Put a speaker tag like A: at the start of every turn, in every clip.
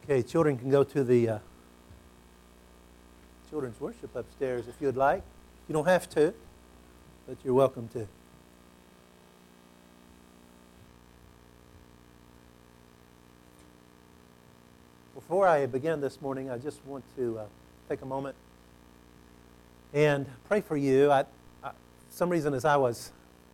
A: Okay, children can go to the children's worship upstairs if you'd like. You don't have to, but you're welcome to. Before I begin this morning, I just want to take a moment and pray for you. For some reason, as I was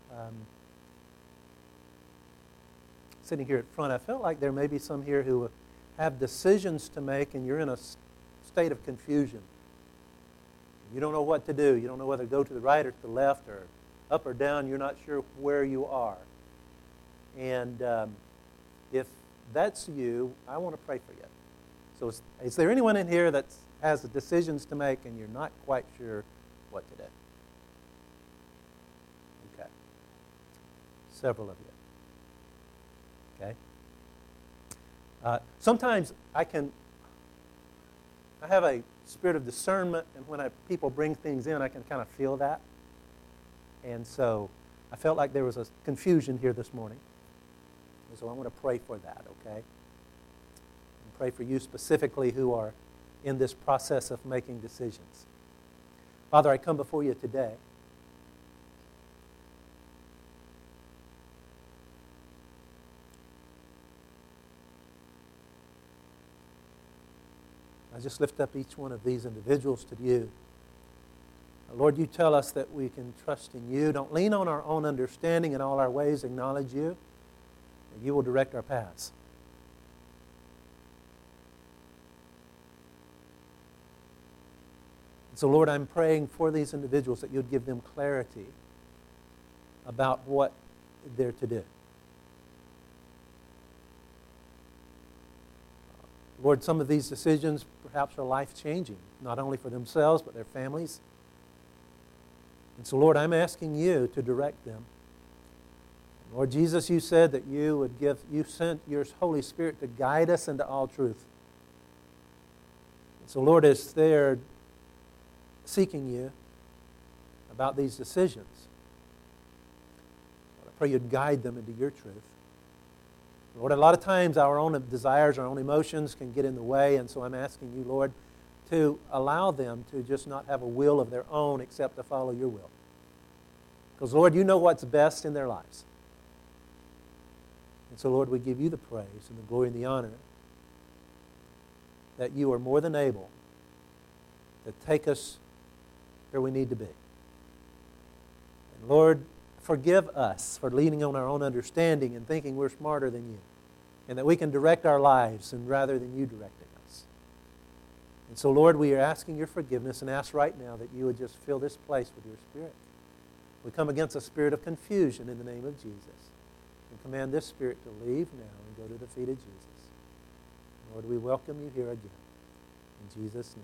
A: sitting here at front, I felt like there may be some here who have decisions to make, and you're in a state of confusion. You don't know what to do. You don't know whether to go to the right or to the left or up or down. You're not sure where you are. And if that's you, I want to pray for you. So is there anyone in here that has decisions to make and you're not quite sure what to do? Okay. Several of you. Okay. Sometimes I have a spirit of discernment, and when people bring things in, I can kind of feel that. And so I felt like there was a confusion here this morning. And so I want to pray for that, okay? And pray for you specifically who are in this process of making decisions. Father, I come before you today. I just lift up each one of these individuals to you. Lord, you tell us that we can trust in you. Don't lean on our own understanding. In all our ways, acknowledge you, and you will direct our paths. So, Lord, I'm praying for these individuals that you'd give them clarity about what they're to do. Lord, some of these decisions perhaps are life-changing, not only for themselves, but their families. And so, Lord, I'm asking you to direct them. Lord Jesus, you said that you sent your Holy Spirit to guide us into all truth. And so, Lord, as they're seeking you about these decisions, I pray you'd guide them into your truth. Lord, a lot of times our own desires, our own emotions can get in the way, and so I'm asking you, Lord, to allow them to just not have a will of their own except to follow your will. Because, Lord, you know what's best in their lives. And so, Lord, we give you the praise and the glory and the honor that you are more than able to take us where we need to be. And, Lord, forgive us for leaning on our own understanding and thinking we're smarter than you, and that we can direct our lives and rather than you directing us. And so, Lord, we are asking your forgiveness and ask right now that you would just fill this place with your Spirit. We come against a spirit of confusion in the name of Jesus and command this spirit to leave now and go to the feet of Jesus. Lord, we welcome you here again. In Jesus' name.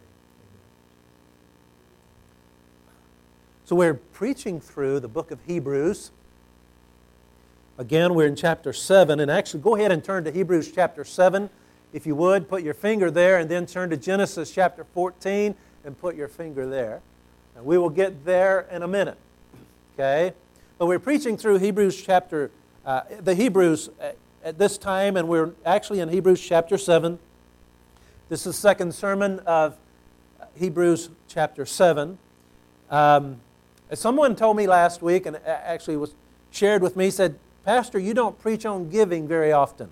A: So we're preaching through the book of Hebrews. Again, we're in chapter 7. And actually, go ahead and turn to Hebrews chapter 7. If you would, put your finger there and then turn to Genesis chapter 14 and put your finger there. And we will get there in a minute. Okay? But we're preaching through the Hebrews at this time, and we're actually in Hebrews chapter 7. This is the second sermon of Hebrews chapter 7. Someone told me last week, and actually was shared with me, said, Pastor, you don't preach on giving very often.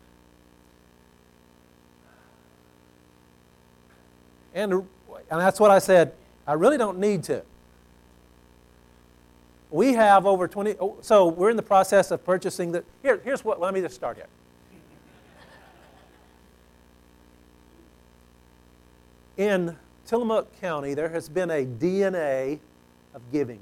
A: And that's what I said. I really don't need to. We have over 20, so we're in the process of purchasing the, here's what, let me just start here. In Tillamook County, there has been a DNA of giving.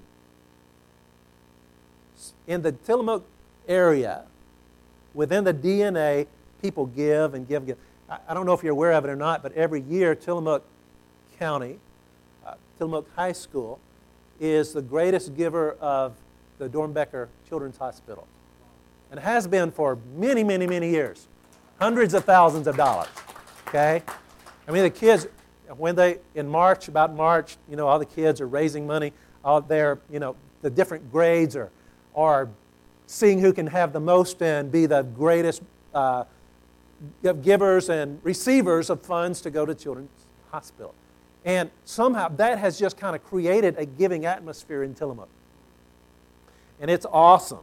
A: In the Tillamook area, within the DNA, people give and give and give. I don't know if you're aware of it or not, but every year Tillamook County, Tillamook High School, is the greatest giver of the Dornbecker Children's Hospital. And has been for many, many, many years. Hundreds of thousands of dollars. Okay? I mean, the kids, when about March, all the kids are raising money. All their, the different grades are seeing who can have the most and be the greatest givers and receivers of funds to go to Children's Hospital. And somehow that has just kind of created a giving atmosphere in Tillamook. And it's awesome.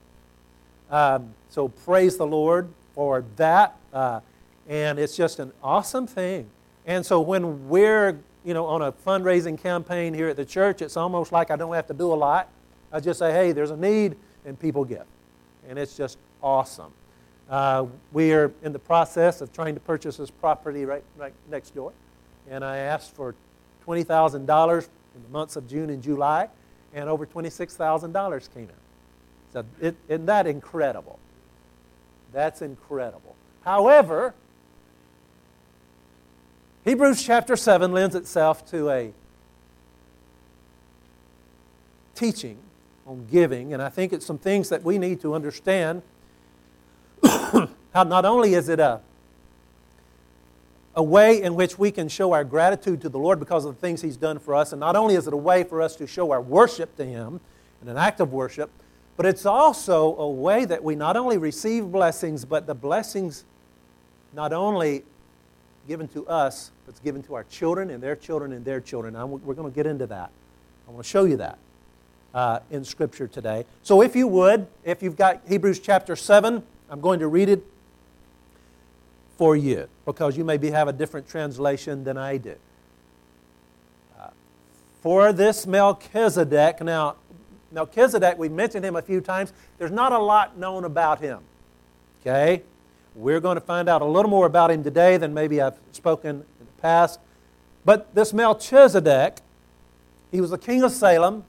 A: So praise the Lord for that. And it's just an awesome thing. And so when we're on a fundraising campaign here at the church, it's almost like I don't have to do a lot. I just say, hey, there's a need, and people give. And it's just awesome. We are in the process of trying to purchase this property right next door. And I asked for $20,000 in the months of June and July, and over $26,000 came in. So isn't that incredible? That's incredible. However, Hebrews chapter 7 lends itself to a teaching on giving, and I think it's some things that we need to understand. How not only is it a way in which we can show our gratitude to the Lord because of the things He's done for us, and not only is it a way for us to show our worship to Him, and an act of worship, but it's also a way that we not only receive blessings, but the blessings not only given to us, but it's given to our children and their children and their children. We're going to get into that. I want to show you that in Scripture today. So if you would, if you've got Hebrews chapter 7, I'm going to read it for you because you maybe have a different translation than I do. For this Melchizedek, now Melchizedek, we've mentioned him a few times. There's not a lot known about him. Okay? We're going to find out a little more about him today than maybe I've spoken in the past. But this Melchizedek, he was the king of Salem,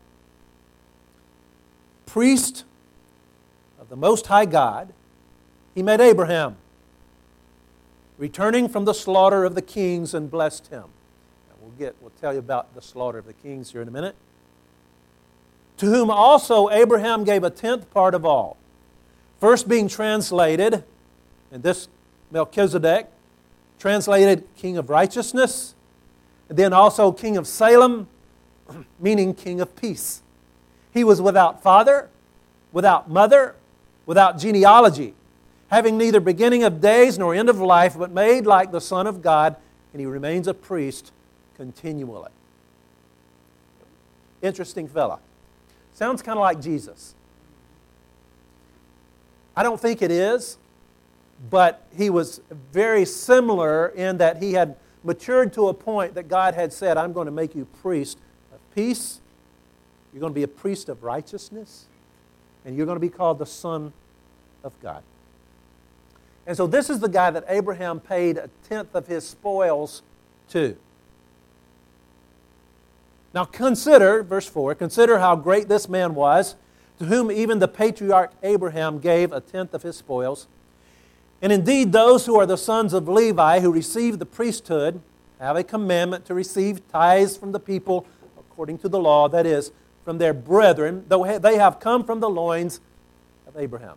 A: priest of the Most High God. He met Abraham, returning from the slaughter of the kings, and blessed him. Now we'll tell you about the slaughter of the kings here in a minute. To whom also Abraham gave a tenth part of all. First being translated, and this Melchizedek, translated King of Righteousness, and then also King of Salem, meaning King of Peace. He was without father, without mother, without genealogy, having neither beginning of days nor end of life, but made like the Son of God, and he remains a priest continually. Interesting fella. Sounds kind of like Jesus. I don't think it is, but he was very similar in that he had matured to a point that God had said, I'm going to make you priest of peace, you're going to be a priest of righteousness, and you're going to be called the Son of God. And so this is the guy that Abraham paid a tenth of his spoils to. Now consider, verse 4, consider how great this man was, to whom even the patriarch Abraham gave a tenth of his spoils. And indeed those who are the sons of Levi who receive the priesthood have a commandment to receive tithes from the people according to the law, that is, from their brethren, though they have come from the loins of Abraham.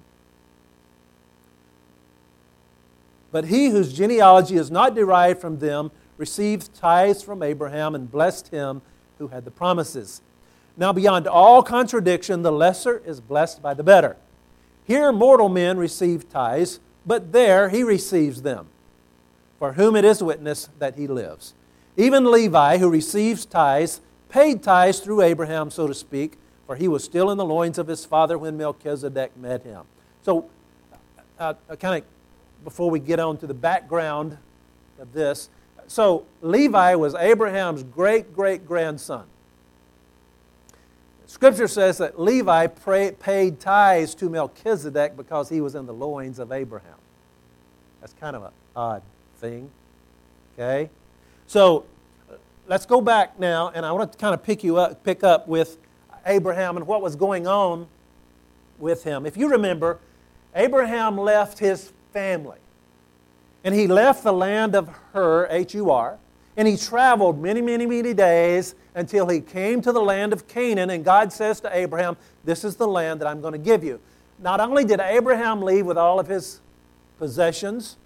A: But he whose genealogy is not derived from them received tithes from Abraham and blessed him who had the promises. Now beyond all contradiction, the lesser is blessed by the better. Here mortal men receive tithes, but there he receives them, for whom it is witness that he lives. Even Levi, who receives tithes, paid tithes through Abraham, so to speak, for he was still in the loins of his father when Melchizedek met him. So, kind of before we get on to the background of this, so Levi was Abraham's great-great-grandson. Scripture says that Levi paid tithes to Melchizedek because he was in the loins of Abraham. That's kind of an odd thing. Okay? So let's go back now, and I want to kind of pick up with Abraham and what was going on with him. If you remember, Abraham left his family. And he left the land of Hur, H-U-R, and he traveled many, many, many days until he came to the land of Canaan, and God says to Abraham, this is the land that I'm going to give you. Not only did Abraham leave with all of his possessions,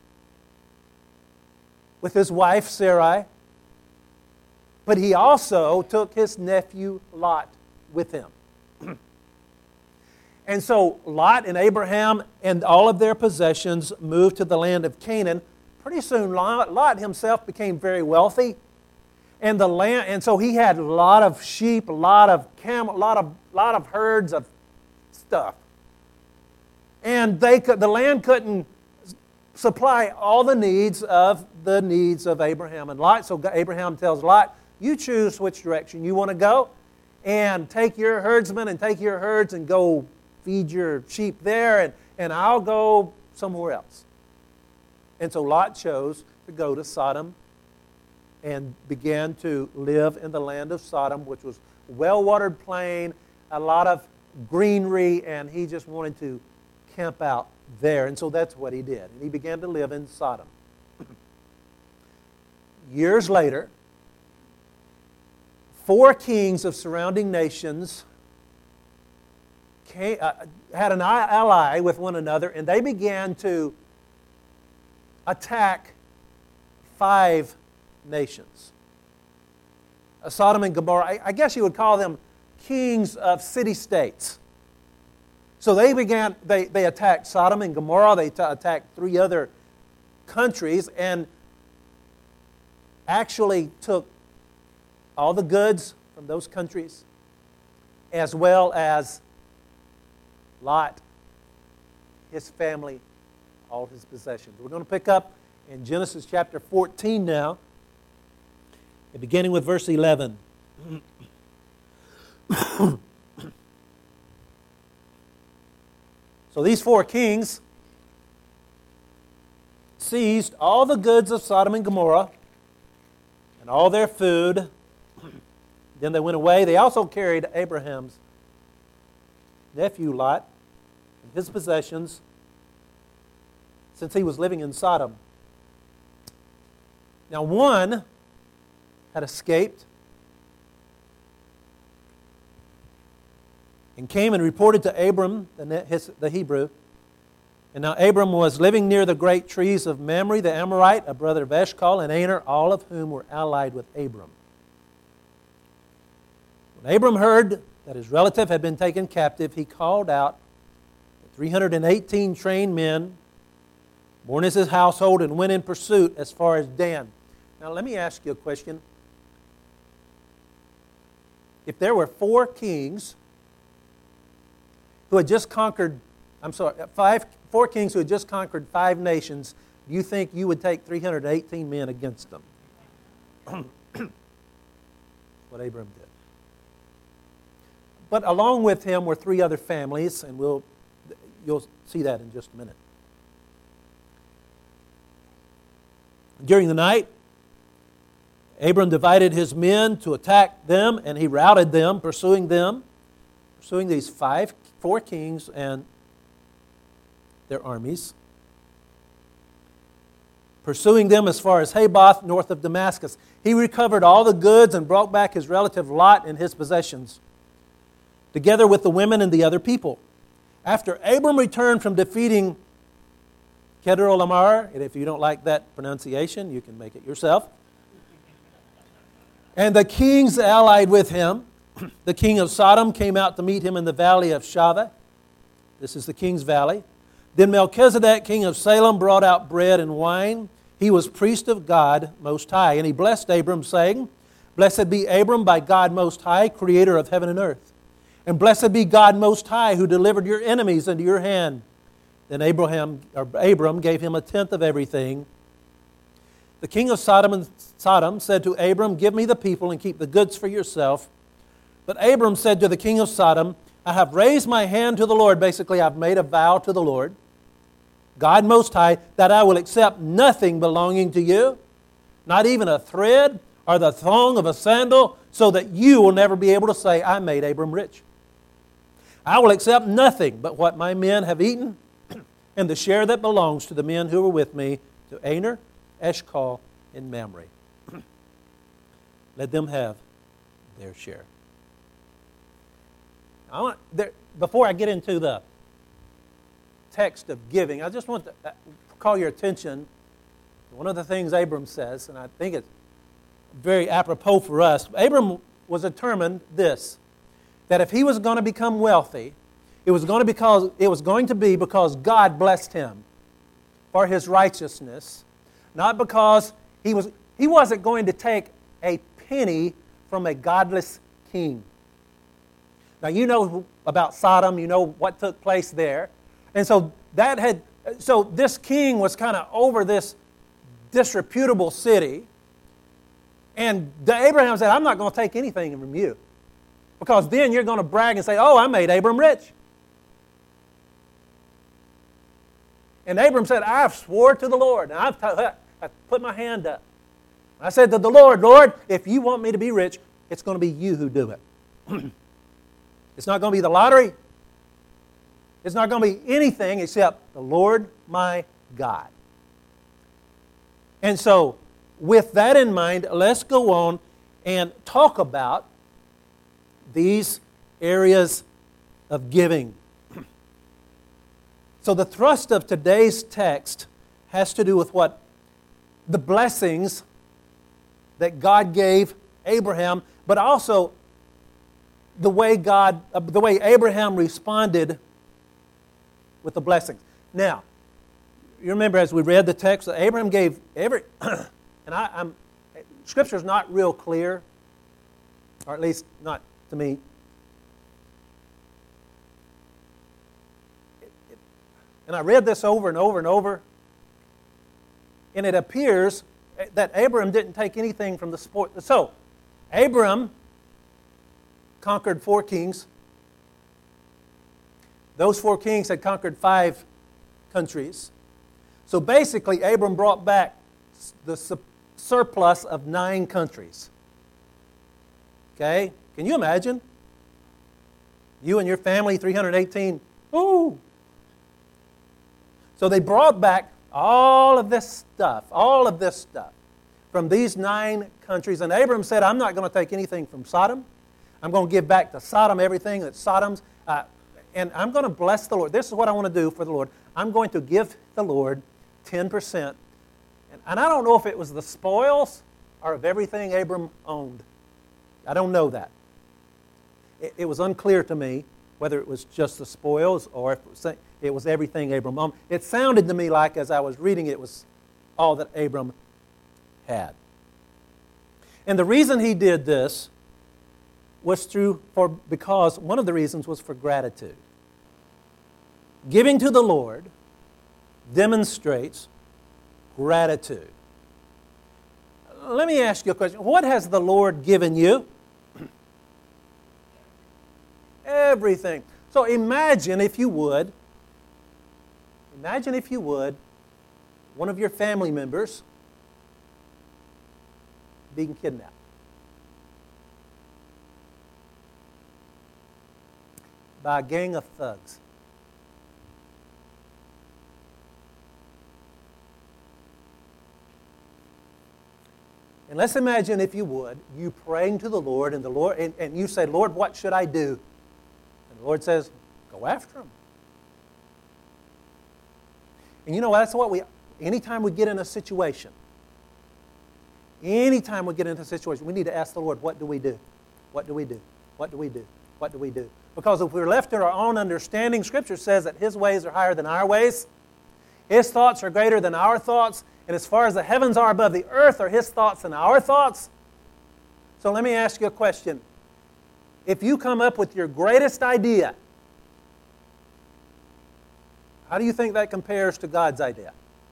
A: with his wife Sarai, but he also took his nephew Lot with him. And so Lot and Abraham and all of their possessions moved to the land of Canaan. Pretty soon Lot himself became very wealthy. And so he had a lot of sheep, a lot of camel, a lot of herds of stuff. And the land couldn't supply all the needs of Abraham and Lot. So Abraham tells Lot, you choose which direction you want to go, and take your herdsmen and take your herds and go feed your sheep there, and I'll go somewhere else. And so Lot chose to go to Sodom and began to live in the land of Sodom, which was well-watered plain, a lot of greenery, and he just wanted to camp out there. And so that's what he did. And he began to live in Sodom. Years later, 4 kings of surrounding nations had an ally with one another, and they began to attack 5 nations. Sodom and Gomorrah, I guess you would call them kings of city-states. So they attacked Sodom and Gomorrah, they attacked 3 other countries, and actually took all the goods from those countries, as well as Lot, his family, all his possessions. We're going to pick up in Genesis chapter 14 now, beginning with verse 11. So these 4 kings seized all the goods of Sodom and Gomorrah and all their food. Then they went away. They also carried Abraham's nephew Lot and his possessions, since he was living in Sodom. Now one had escaped and came and reported to Abram, the Hebrew. And now Abram was living near the great trees of Mamre, the Amorite, a brother of Eshcol and Aner, all of whom were allied with Abram. When Abram heard that his relative had been taken captive, he called out 318 trained men, born as his household, and went in pursuit as far as Dan. Now let me ask you a question. If there were 4 kings who had just conquered, 4 kings who had just conquered 5 nations, do you think you would take 318 men against them? What Abram did. But along with him were 3 other families, and you'll see that in just a minute. During the night, Abram divided his men to attack them, and he routed them, pursuing these 4 kings and their armies, pursuing them as far as Haboth, north of Damascus. He recovered all the goods and brought back his relative Lot and his possessions, together with the women and the other people. After Abram returned from defeating Kedorlaomer, and if you don't like that pronunciation, you can make it yourself, and the kings allied with him, the king of Sodom came out to meet him in the valley of Shaveh. This is the king's valley. Then Melchizedek, king of Salem, brought out bread and wine. He was priest of God Most High. And he blessed Abram, saying, Blessed be Abram by God Most High, creator of heaven and earth. And blessed be God Most High, who delivered your enemies into your hand. Then Abram gave him 1/10 of everything. The king of Sodom said to Abram, Give me the people and keep the goods for yourself. But Abram said to the king of Sodom, I have raised my hand to the Lord. Basically, I've made a vow to the Lord, God Most High, that I will accept nothing belonging to you, not even a thread or the thong of a sandal, so that you will never be able to say, I made Abram rich. I will accept nothing but what my men have eaten, and the share that belongs to the men who were with me, to Aner, Eshcol, and Mamre. Let them have their share. Before I get into the text of giving, I just want to call your attention to one of the things Abram says, and I think it's very apropos for us. Abram was determined that if he was going to become wealthy, It was going to be because God blessed him for his righteousness, not because he wasn't going to take a penny from a godless king. Now you know about Sodom, you know what took place there. And so this king was kind of over this disreputable city. And Abraham said, I'm not going to take anything from you. Because then you're going to brag and say, oh, I made Abram rich. And Abram said, I've swore to the Lord. And I put my hand up. I said to the Lord, Lord, if you want me to be rich, it's going to be you who do it. It's not going to be the lottery. It's not going to be anything except the Lord my God. And so, with that in mind, let's go on and talk about these areas of giving. So the thrust of today's text has to do with what the blessings that God gave Abraham, but also the way Abraham responded with the blessings. Now, you remember as we read the text that Abraham gave every, and Scripture's not real clear, or at least not to me. And I read this over and over and over, and it appears that Abraham didn't take anything from the spoil. So, Abraham conquered 4 kings. Those 4 kings had conquered 5 countries. So basically, Abram brought back the surplus of 9 countries. Okay? Can you imagine? You and your family, 318. Ooh! So they brought back all of this stuff from these 9 countries. And Abram said, I'm not going to take anything from Sodom. I'm going to give back to Sodom everything that's Sodom's. And I'm going to bless the Lord. This is what I want to do for the Lord. I'm going to give the Lord 10%. And I don't know if it was the spoils or of everything Abram owned. I don't know that. It was unclear to me whether it was just the spoils or if it was everything Abram owned. It sounded to me like, as I was reading it was all that Abram had. And the reason he did this was because one of the reasons was for gratitude. Giving to the Lord demonstrates gratitude. Let me ask you a question. What has the Lord given you? Everything. So imagine if you would, one of your family members being kidnapped. By a gang of thugs. And let's imagine, if you would, you praying to the Lord, and you say, Lord, what should I do? And the Lord says, go after them. And you know, that's what anytime we get in a situation, we need to ask the Lord, what do we do? What do we do? What do we do? What do we do? Because if we're left to our own understanding, Scripture says that His ways are higher than our ways. His thoughts are greater than our thoughts. And as far as the heavens are above the earth, are His thoughts and our thoughts. So let me ask you a question. If you come up with your greatest idea, how do you think that compares to God's idea?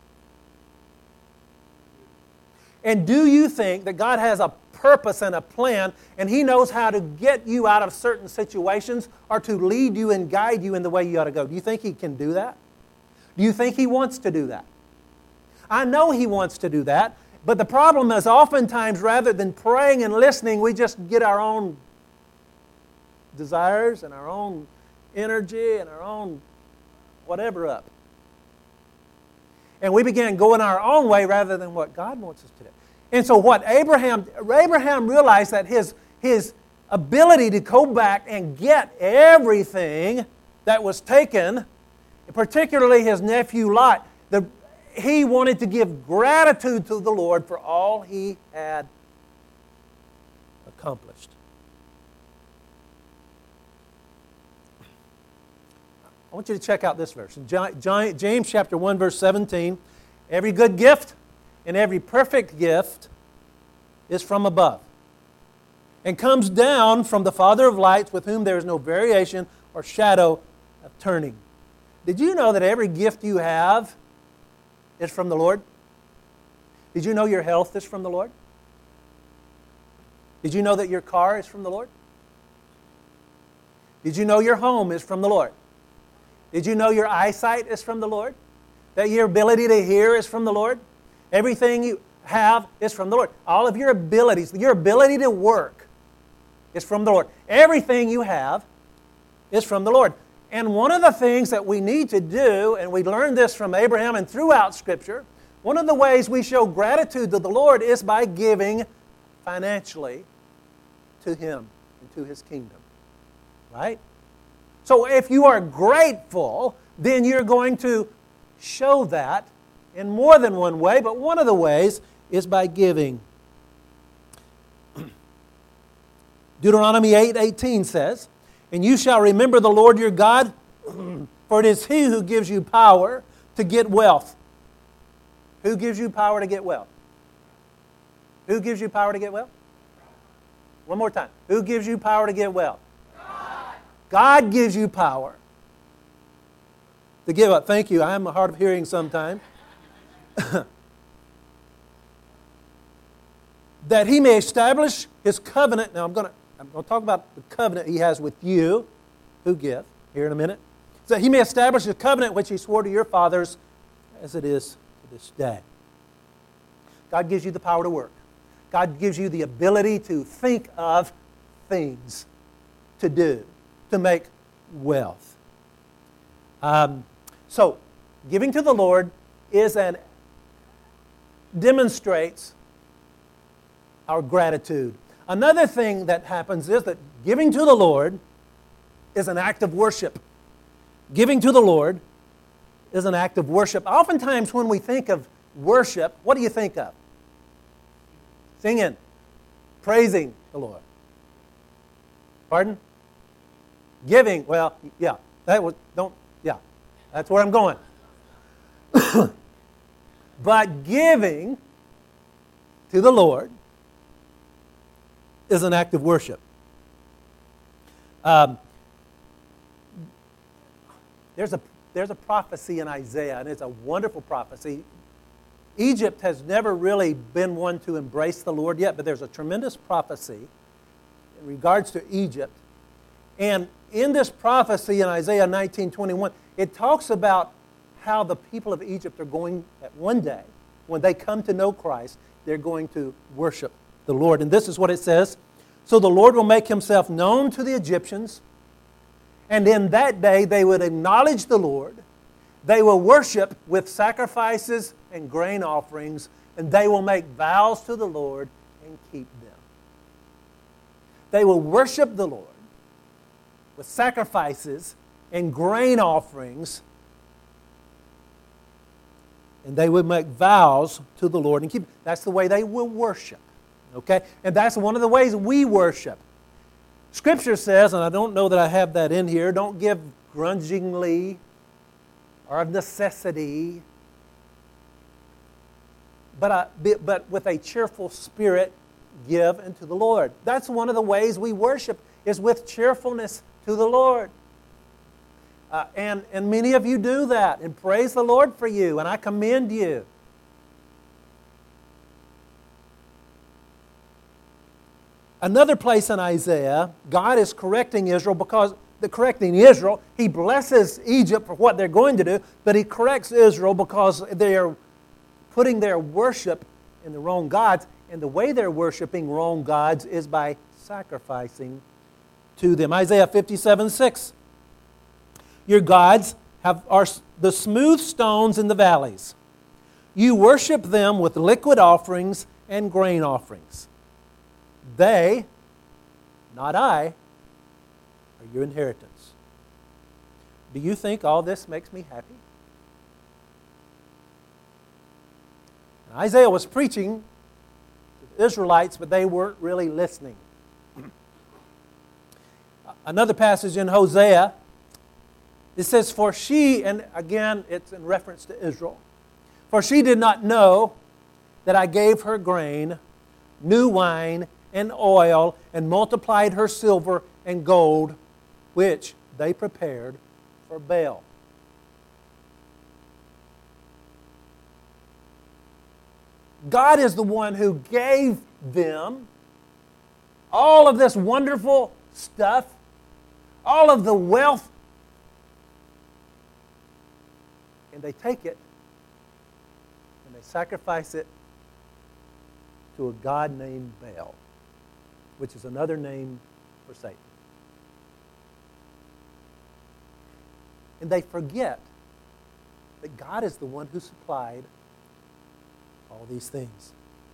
A: And do you think that God has a purpose and a plan, and He knows how to get you out of certain situations or to lead you and guide you in the way you ought to go? Do you think He can do that? Do you think He wants to do that? I know He wants to do that, but the problem is oftentimes rather than praying and listening, we just get our own desires and our own energy and our own whatever up. And we began going our own way rather than what God wants us to do. And so what Abraham realized that his ability to go back and get everything that was taken, particularly his nephew Lot, he wanted to give gratitude to the Lord for all he had accomplished. I want you to check out this verse. In James chapter 1, verse 17, every good gift and every perfect gift is from above and comes down from the Father of lights, with whom there is no variation or shadow of turning. Did you know that every gift you have is from the Lord? Did you know your health is from the Lord? Did you know that your car is from the Lord? Did you know your home is from the Lord? Did you know your eyesight is from the Lord? That your ability to hear is from the Lord? Everything you have is from the Lord. All of your abilities, your ability to work is from the Lord. Everything you have is from the Lord. And one of the things that we need to do, and we learned this from Abraham and throughout Scripture, one of the ways we show gratitude to the Lord is by giving financially to Him and to His kingdom. Right? So if you are grateful, then you're going to show that in more than one way, but one of the ways is by giving. Deuteronomy 8:18 says, "And you shall remember the Lord your God, for it is He who gives you power to get wealth." Who gives you power to get wealth? Who gives you power to get wealth? One more time. Who gives you power to get wealth? God gives you power to give up. Thank you. I am hard of hearing sometimes. That He may establish His covenant. Now I'm going to talk about the covenant He has with you who give here in a minute. So that He may establish His covenant which He swore to your fathers as it is to this day. God gives you the power to work. God gives you the ability to think of things to do, to make wealth. So, giving to the Lord demonstrates our gratitude. Another thing that happens is that giving to the Lord is an act of worship. Giving to the Lord is an act of worship. Oftentimes when we think of worship, what do you think of? Singing, praising the Lord. Pardon? Giving, well, yeah, that's where I'm going. But giving to the Lord is an act of worship. There's a prophecy in Isaiah, and it's a wonderful prophecy. Egypt has never really been one to embrace the Lord yet, but there's a tremendous prophecy in regards to Egypt. And in this prophecy in Isaiah 19:21, it talks about how the people of Egypt are going, at one day, when they come to know Christ, they're going to worship the Lord. And this is what it says: "So the Lord will make Himself known to the Egyptians, and in that day they would acknowledge the Lord. They will worship with sacrifices and grain offerings, and they will make vows to the Lord and keep them." They will worship the Lord with sacrifices and grain offerings, and they will make vows to the Lord and keep them. That's the way they will worship. Okay? And that's one of the ways we worship. Scripture says, and I don't know that I have that in here, don't give grudgingly or of necessity, but with a cheerful spirit give unto the Lord. That's one of the ways we worship, is with cheerfulness to the Lord. And many of you do that, and praise the Lord for you, and I commend you. Another place in Isaiah, God is correcting Israel He blesses Egypt for what they're going to do, but He corrects Israel because they are putting their worship in the wrong gods, and the way they're worshiping wrong gods is by sacrificing to them. Isaiah 57:6. "Your gods are the smooth stones in the valleys. You worship them with liquid offerings and grain offerings. They, not I, are your inheritance." Do you think all this makes me happy? And Isaiah was preaching to the Israelites, but they weren't really listening. Another passage in Hosea It says, for she, and again it's in reference to Israel, for she did not know that I gave her grain, new wine, and oil, and multiplied her silver and gold, which they prepared for Baal. God is the one who gave them all of this wonderful stuff, all of the wealth, and they take it and they sacrifice it to a god named Baal, which is another name for Satan. And they forget that God is the one who supplied all these things.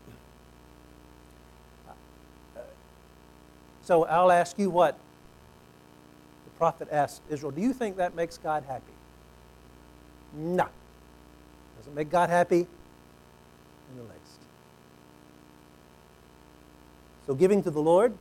A: So I'll ask you what the prophet asked Israel. Do you think that makes God happy? No. Doesn't make God happy in the least. So giving to the Lord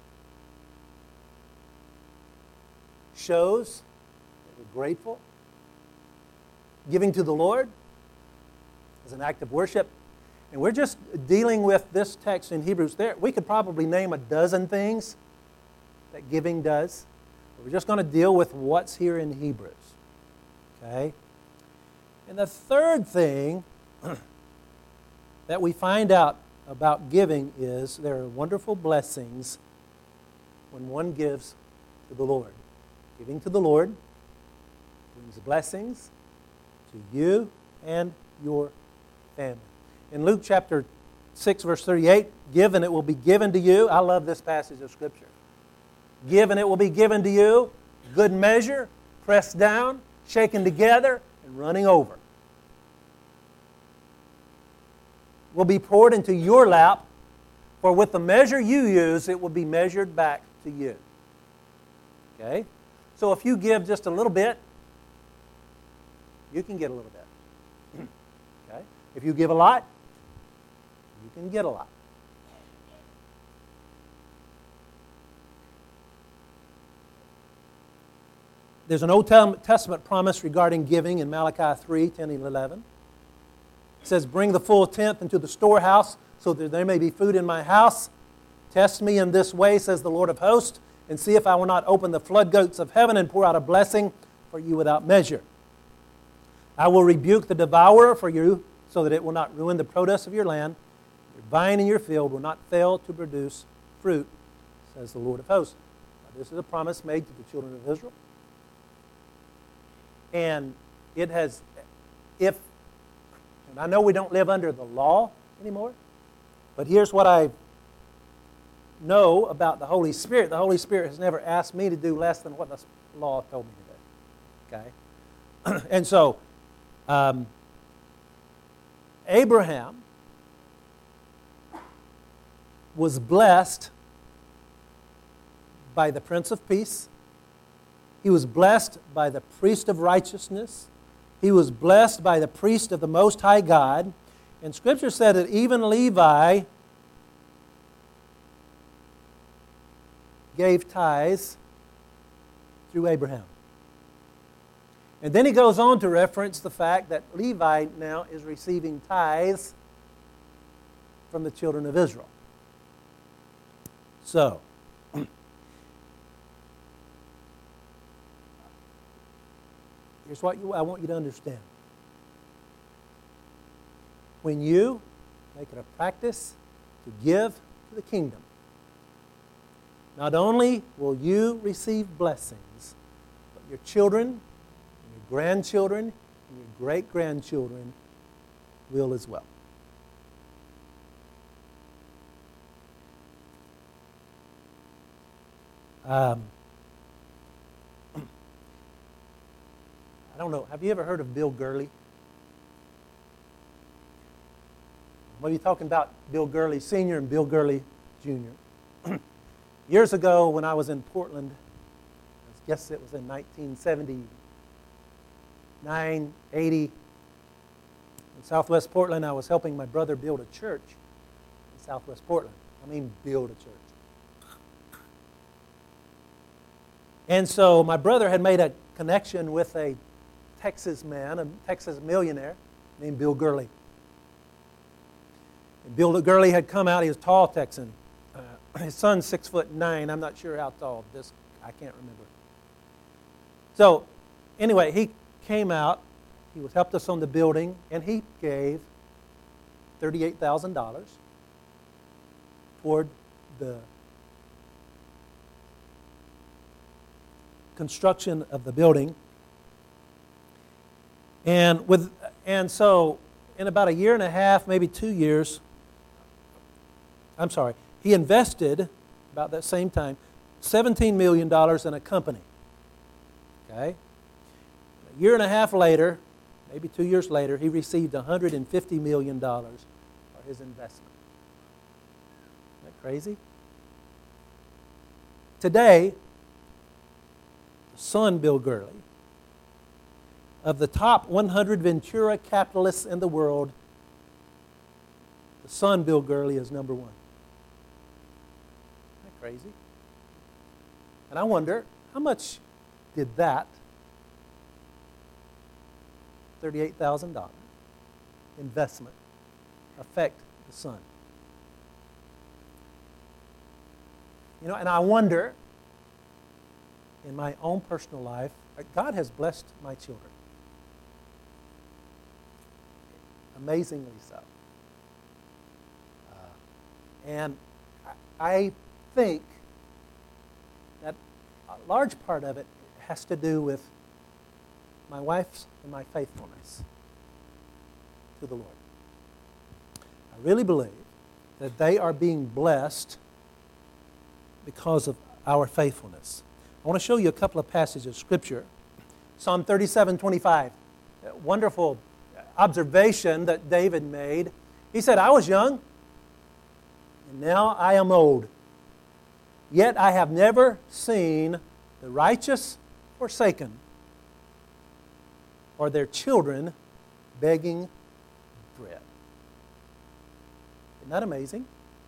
A: shows that we're grateful. Giving to the Lord is an act of worship. And we're just dealing with this text in Hebrews. We could probably name a dozen things that giving does. But we're just going to deal with what's here in Hebrews. Okay? And the third thing that we find out about giving is there are wonderful blessings when one gives to the Lord. Giving to the Lord brings blessings to you and your family. In Luke chapter 6, verse 38, give and it will be given to you. I love this passage of Scripture. Give and it will be given to you. Good measure, pressed down, shaken together, and running over. Will be poured into your lap, for with the measure you use, it will be measured back to you. Okay? So if you give just a little bit, you can get a little bit. Okay? If you give a lot, you can get a lot. There's an Old Testament promise regarding giving in Malachi 3, 10 and 11. It says, bring the full tenth into the storehouse, so that there may be food in my house. Test me in this way, says the Lord of hosts, and see if I will not open the floodgates of heaven and pour out a blessing for you without measure. I will rebuke the devourer for you, so that it will not ruin the produce of your land. Your vine in your field will not fail to produce fruit, says the Lord of hosts. Now, this is a promise made to the children of Israel. And it has, and I know we don't live under the law anymore, but here's what I know about the Holy Spirit. The Holy Spirit has never asked me to do less than what the law told me to do. Okay? And so, Abraham was blessed by the Prince of Peace. He was blessed by the priest of righteousness. He was blessed by the priest of the Most High God. And Scripture said that even Levi gave tithes through Abraham. And then he goes on to reference the fact that Levi now is receiving tithes from the children of Israel. So, here's what I want you to understand. When you make it a practice to give to the kingdom, not only will you receive blessings, but your children, and your grandchildren, and your great-grandchildren will as well. I don't know. Have you ever heard of Bill Gurley? Maybe talking about Bill Gurley Sr. and Bill Gurley Jr. Years ago when I was in Portland, I guess it was in 1979, 80, in Southwest Portland, I was helping my brother build a church in Southwest Portland. I mean, build a church. And so my brother had made a connection with a Texas man, a Texas millionaire named Bill Gurley. And Bill Gurley had come out. He was a tall Texan. His son's 6'9". I'm not sure how tall. I can't remember. So anyway, he came out. He helped us on the building, and he gave $38,000 toward the construction of the building. And so in about a year and a half, maybe 2 years, he invested about that same time $17 million in a company. Okay? A year and a half later, maybe 2 years later, he received $150 million for his investment. Isn't that crazy? Today, the son, Bill Gurley, of the top 100 Ventura capitalists in the world, the son, Bill Gurley, is number one. Isn't that crazy? And I wonder, how much did that $38,000 investment affect the son? You know, and I wonder, in my own personal life, God has blessed my children. Amazingly so. And I think that a large part of it has to do with my wife's and my faithfulness to the Lord. I really believe that they are being blessed because of our faithfulness. I want to show you a couple of passages of Scripture. Psalm 37:25, a wonderful observation that David made. He said, I was young, and now I am old. Yet I have never seen the righteous forsaken, or their children begging bread. Isn't that amazing?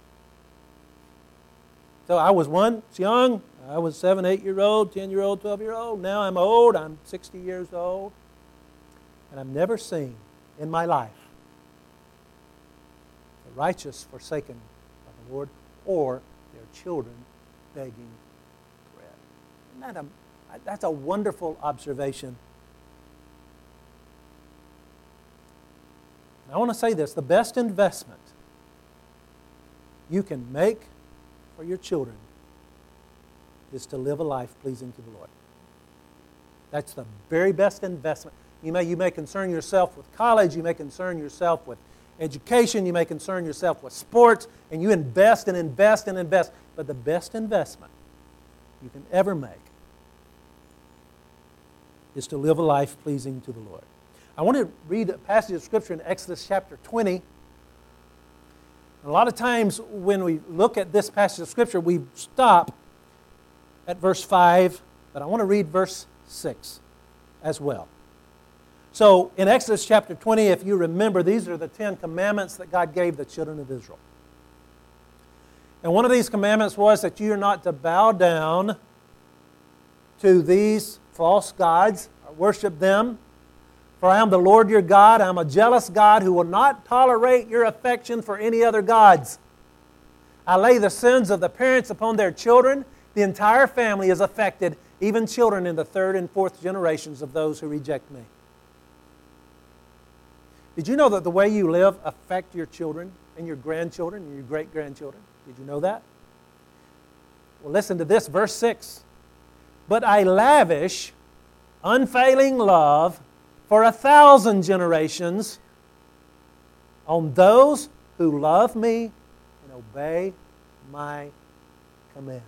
A: So I was once young. I was 7, 8-year-old, 10-year-old, 12-year-old. Now I'm old. I'm 60 years old. And I've never seen in my life the righteous forsaken by the Lord or their children begging bread. Isn't that's a wonderful observation. And I want to say this, the best investment you can make for your children is to live a life pleasing to the Lord. That's the very best investment. You may concern yourself with college, you may concern yourself with education, you may concern yourself with sports, and you invest and invest and invest. But the best investment you can ever make is to live a life pleasing to the Lord. I want to read a passage of Scripture in Exodus chapter 20. A lot of times when we look at this passage of Scripture, we stop at verse 5, but I want to read verse 6 as well. So in Exodus chapter 20, if you remember, these are the 10 commandments that God gave the children of Israel. And one of these commandments was that you are not to bow down to these false gods or worship them. For I am the Lord your God. I am a jealous God who will not tolerate your affection for any other gods. I lay the sins of the parents upon their children. The entire family is affected, even children in the 3rd and 4th generations of those who reject me. Did you know that the way you live affects your children and your grandchildren and your great-grandchildren? Did you know that? Well, listen to this, verse 6. But I lavish unfailing love for 1,000 generations on those who love me and obey my commands.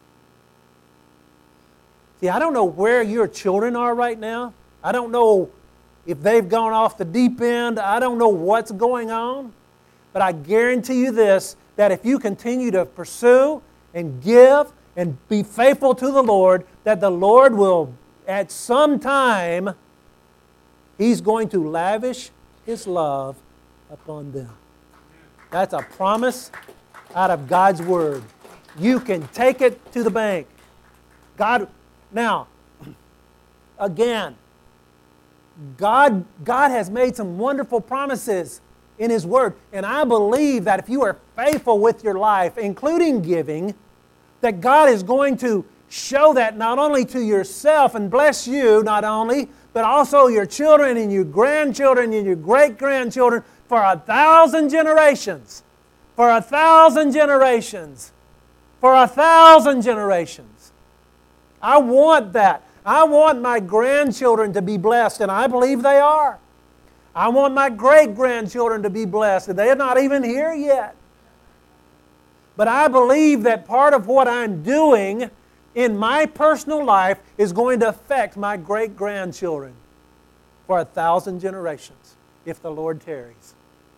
A: See, I don't know where your children are right now. I don't know if they've gone off the deep end. I don't know what's going on. But I guarantee you this, that if you continue to pursue and give and be faithful to the Lord, that the Lord will, at some time, He's going to lavish His love upon them. That's a promise out of God's Word. You can take it to the bank. God Now, again, God has made some wonderful promises in His Word. And I believe that if you are faithful with your life, including giving, that God is going to show that not only to yourself and bless you not only, but also your children and your grandchildren and your great-grandchildren for 1,000 generations. For 1,000 generations. For 1,000 generations. I want that. I want my grandchildren to be blessed, and I believe they are. I want my great-grandchildren to be blessed, and they're not even here yet. But I believe that part of what I'm doing in my personal life is going to affect my great-grandchildren for 1,000 generations, if the Lord tarries.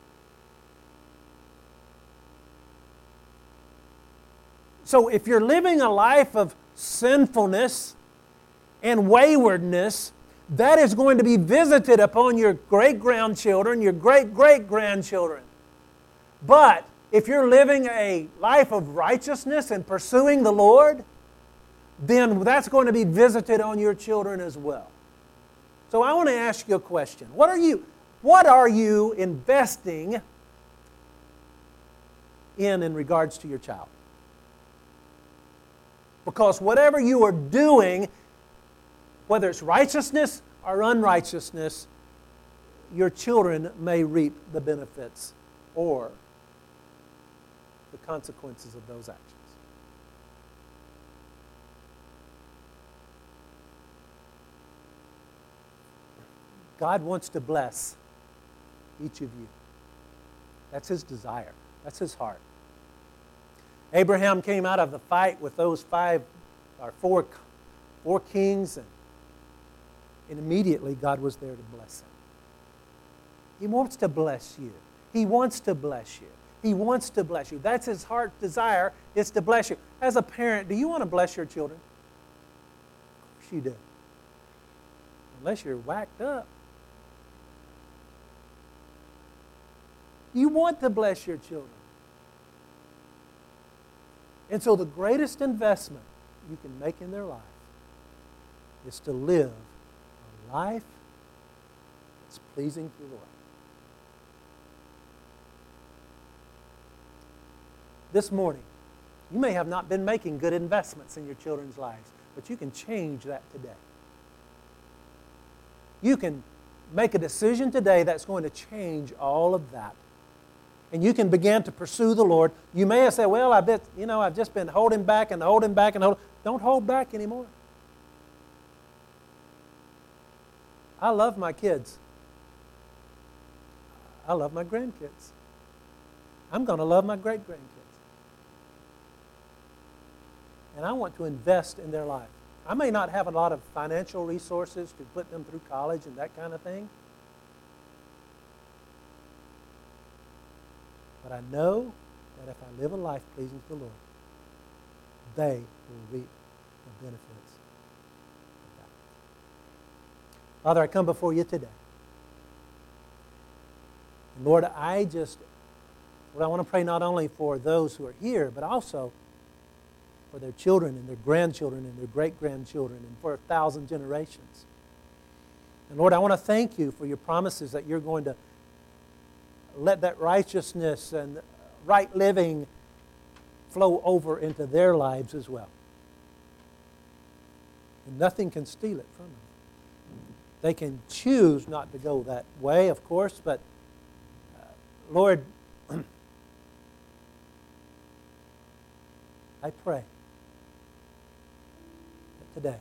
A: So if you're living a life of sinfulness and waywardness, that is going to be visited upon your great-grandchildren, your great-great-grandchildren. But if you're living a life of righteousness and pursuing the Lord, then that's going to be visited on your children as well. So I want to ask you a question. What are you investing in regards to your child? Because whatever you are doing, whether it's righteousness or unrighteousness, your children may reap the benefits or the consequences of those actions. God wants to bless each of you. That's His desire. That's His heart. Abraham came out of the fight with those four kings, and immediately God was there to bless him. He wants to bless you. He wants to bless you. He wants to bless you. That's His heart desire, is to bless you. As a parent, do you want to bless your children? Of course you do. Unless you're whacked up. You want to bless your children. And so the greatest investment you can make in their life is to live a life that's pleasing to the Lord. This morning, you may have not been making good investments in your children's lives, but you can change that today. You can make a decision today that's going to change all of that. And you can begin to pursue the Lord. You may have said, well, I've just been holding back and holding back and holding. Don't hold back anymore. I love my kids. I love my grandkids. I'm going to love my great-grandkids. And I want to invest in their life. I may not have a lot of financial resources to put them through college and that kind of thing. But I know that if I live a life pleasing to the Lord, they will reap the benefits of that. Father, I come before you today. And Lord, I want to pray not only for those who are here, but also for their children and their grandchildren and their great-grandchildren and for 1,000 generations. And Lord, I want to thank you for your promises that you're going to let that righteousness and right living flow over into their lives as well. And nothing can steal it from them. They can choose not to go that way, of course, but Lord, I pray that today,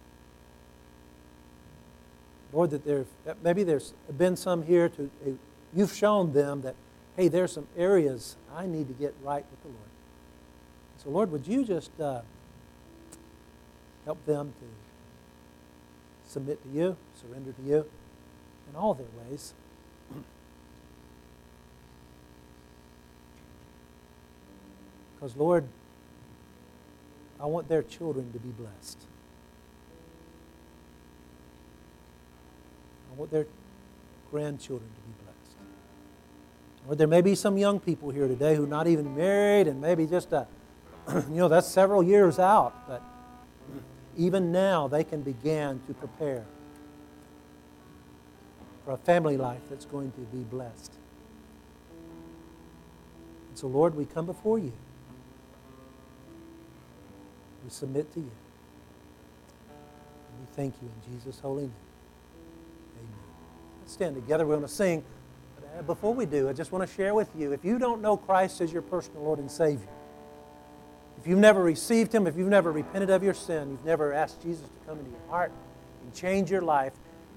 A: Lord, that maybe there's been some here you've shown them that, hey, there's some areas I need to get right with the Lord. So, Lord, would you just help them to submit to you, surrender to you in all their ways. Because, Lord, I want their children to be blessed. I want their grandchildren to be blessed. Or there may be some young people here today who are not even married and maybe just, that's several years out. But even now they can begin to prepare for a family life that's going to be blessed. And so, Lord, we come before you. We submit to you. And we thank you in Jesus' holy name. Amen. Let's stand together. We're going to sing. But before we do, I just want to share with you, if you don't know Christ as your personal Lord and Savior, if you've never received Him, if you've never repented of your sin, you've never asked Jesus to come into your heart and change your life,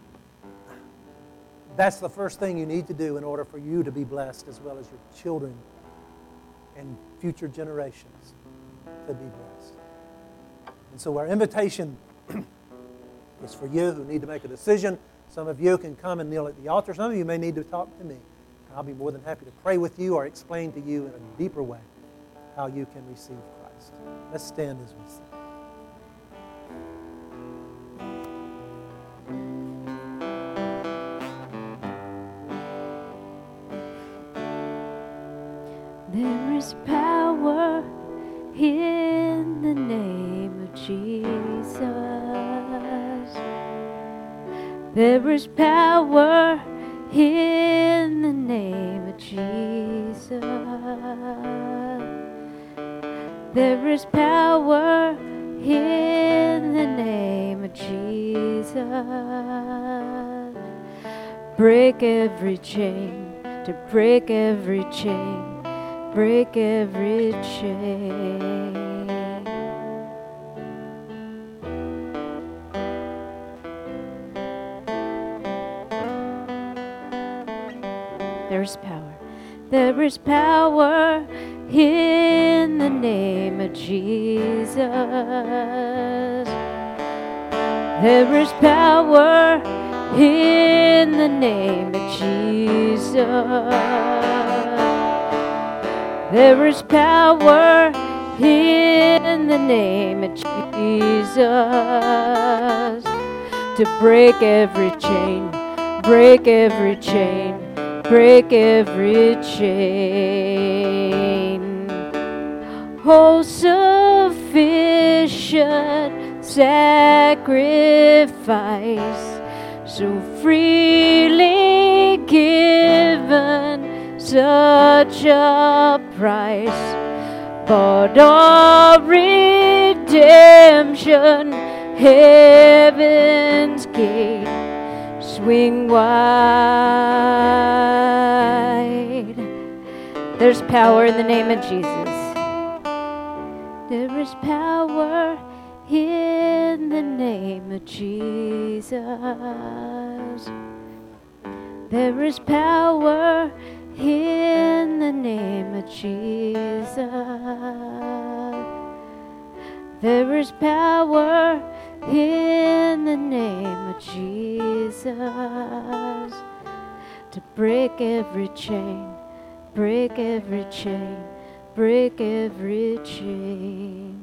A: that's the first thing you need to do in order for you to be blessed, as well as your children and future generations to be blessed. And so our invitation is for you who need to make a decision. Some of you can come and kneel at the altar. Some of you may need to talk to me. I'll be more than happy to pray with you or explain to you in a deeper way how you can receive Christ. Let's stand as we sing.
B: There is power in the name of Jesus. There is power in the name of Jesus. There is power in the name of Jesus. Break every chain, to break every chain, break every chain. There's power. There is power in the name of Jesus. There is power in the name of Jesus. There is power in the name of Jesus to break every chain, break every chain, break every chain. Oh, sufficient sacrifice, so freely given, such a price, but all redemption, heaven's gate swing wide. There's power in the name of Jesus. There is power in the name of Jesus. There is power in the name of Jesus. There is power in the name of Jesus to break every chain, break every chain, break every chain.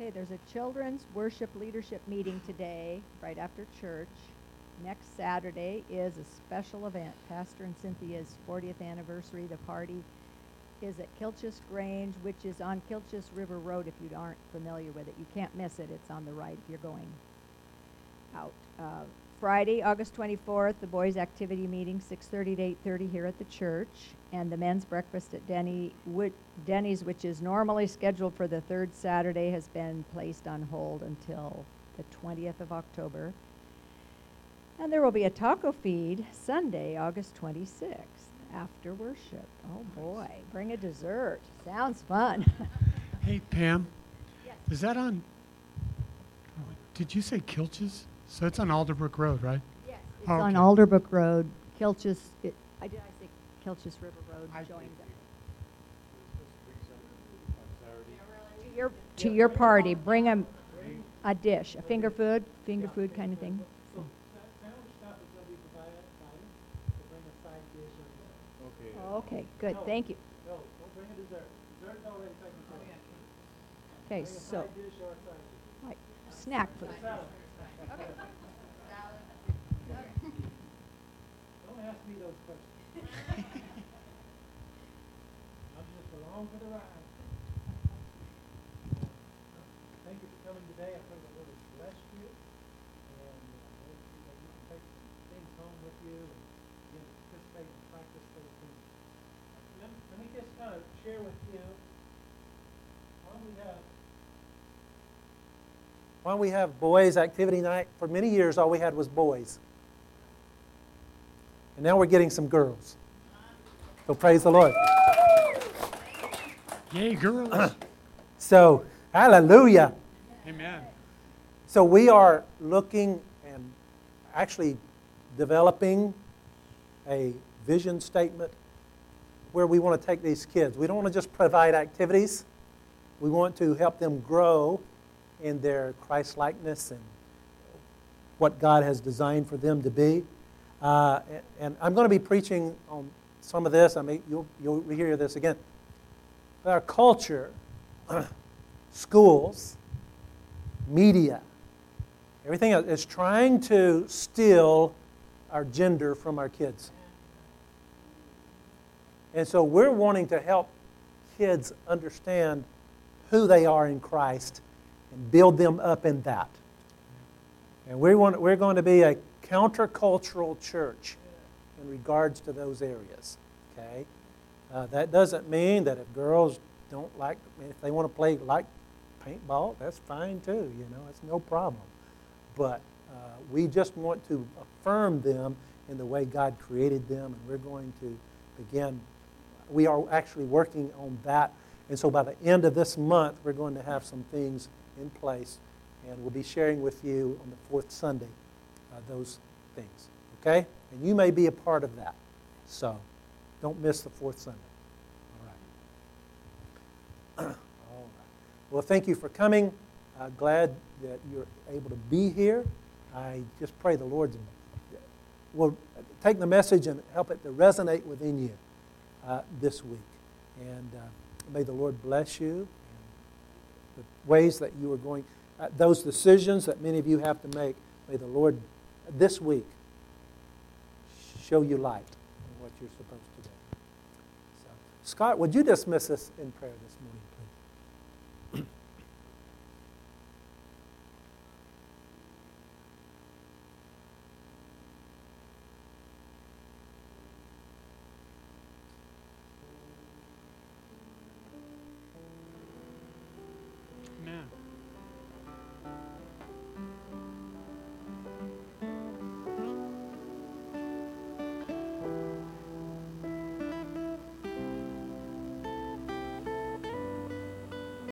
C: Okay, there's a children's worship leadership meeting today, right after church. Next Saturday is a special event, Pastor and Cynthia's 40th anniversary. The party is at Kilchis Grange, which is on Kilchis River Road. If you aren't familiar with it, you can't miss it. It's on the right if you're going out. Friday, August 24th, the boys' activity meeting, 6:30 to 8:30 here at the church, and the men's breakfast at Denny's, which is normally scheduled for the third Saturday, has been placed on hold until the 20th of October. And there will be a taco feed Sunday, August 26th, after worship. Oh boy, bring a dessert. Sounds fun.
D: Hey, Pam.
C: Yes.
D: Is that on, did you say Kilchis? So it's on Alderbrook Road, right?
C: Yes, it's
D: Oh,
C: on
D: okay.
C: Alderbrook Road, Kilchis, I say Kilchis River Road, joins it. To your party, bring a dish, a finger food kind of thing. Okay, good, thank you.
A: No, don't bring a dessert. Dessert is already taken care of.
C: Okay,
A: Bring a
C: so,
A: side dish or a side dish.
C: like, snack food.
A: Salad. Don't ask me those questions. I'm just along for the ride. Thank you for coming today. I pray the Lord has blessed you. And that you can take some things home with you and begin to participate and practice those things. Let me just kind of share with you why we have boys activity night. For many years, all we had was boys. And now we're getting some girls. So praise the Lord.
D: Yay, girls.
A: So, hallelujah.
D: Amen.
A: So we are looking and actually developing a vision statement where we want to take these kids. We don't want to just provide activities. We want to help them grow in their Christ-likeness and what God has designed for them to be. And I'm going to be preaching on some of this. I mean, you'll hear this again. But our culture, schools, media, everything else is trying to steal our gender from our kids. And so we're wanting to help kids understand who they are in Christ and build them up in that. And we're going to be a countercultural church in regards to those areas. Okay, that doesn't mean that if girls don't like, if they want to play like paintball, that's fine too. You know, it's no problem. But we just want to affirm them in the way God created them, and we're going to begin. We are actually working on that, and so by the end of this month, we're going to have some things in place, and we'll be sharing with you on the fourth Sunday those things. Okay, and you may be a part of that, so don't miss the fourth Sunday. All right. All right. Well, thank you for coming. Glad that you're able to be here. I just pray the Lord will take the message and help it to resonate within you this week. And may the Lord bless you in the ways that you are going, those decisions that many of you have to make. May the Lord this week show you light in what you're supposed to do. So, Scott, would you dismiss us in prayer this morning?